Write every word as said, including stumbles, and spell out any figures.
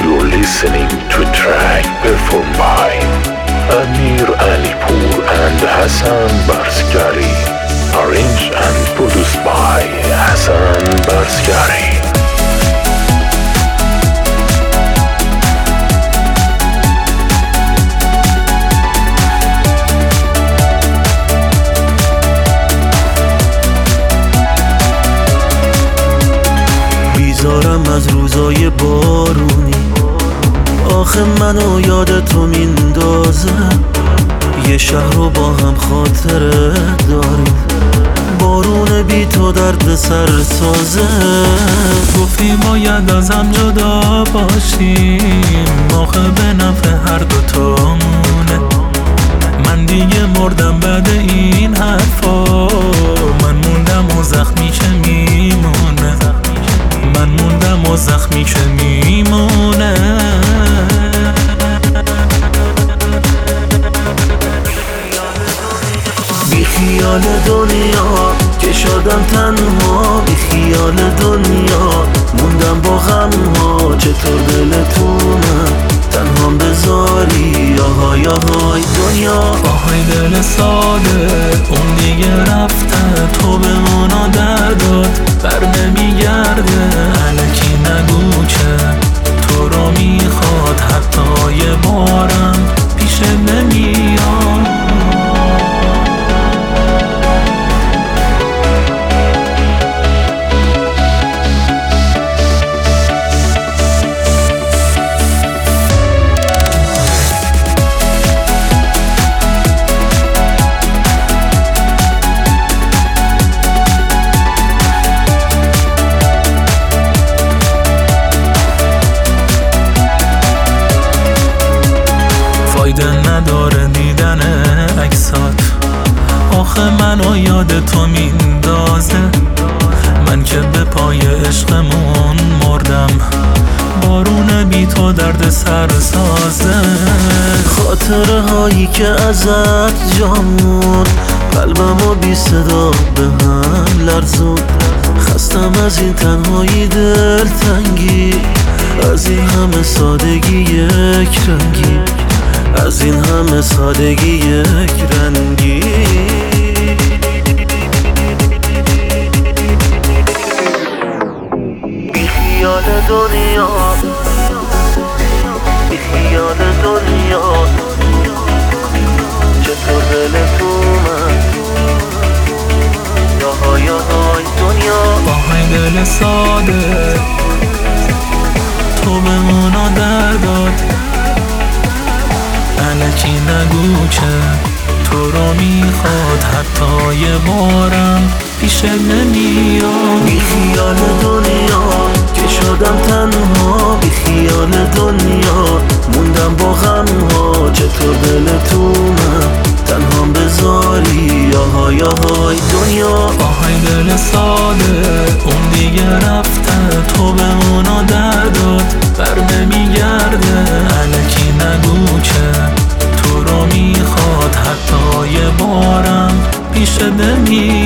You're listening to a track performed by Amir Alipur and Hassan Barsgari, arranged and produced by Hassan Barsgari. بیزارم از روزای بارونی، آخه منو یاد تو میندازه. یه شهر رو با هم خاطره داریم، بارون بی تو درد سر سازه. گفتی باید از هم جدا باشیم، آخه به نفع هر دوتامونه. من دیگه مردم بعد این حرفا، من موندم و زخمی که میمونه، من موندم و زخمی که میمونه. بی خیال دنیا که شدم تنها، بی خیال دنیا موندم با غم ها. چطور دلتونم تنهام بذاری، آهای آهای دنیا. آهای دل ساده اون دیگه رفته، تو به مونا درداد بر نمیگرده. الکی نگو که تو رو میخواد، حتی یه بارم پیش نمیاد. فایده نداره دیدن عکسات، آخه منو یاد تو میندازه. من که به پای عشقمون مردم، بارون بی تو درد سر سازه. خاطره هایی که ازت جامون، قلبمو بی صدا به هم لرزون. خستم از این تنهایی دلتنگی، از این همه سادگی یک رنگی، از این همه سادگی یک رنگی. بی خیال دنیا، بی خیال دنیا، چطور دلتونم یاهای یاهای دنیا. آهای دل ساده تو به مونا درداد، الکی نگو که تو رو میخواد، حتی یه بارم پیش نمیاد. بی خیال دنیا که شدم تنها، بی خیال دنیا موندم با غم ها. چطور دلتونم تنهام بذاری، آهای آهای دنیا. آهای دل ساده اون دیگه رفته، تو به اونا درداد بر نمیگرده. الکی نگو که تو رو میخواد، حتی یه بارم پیش نمیاد.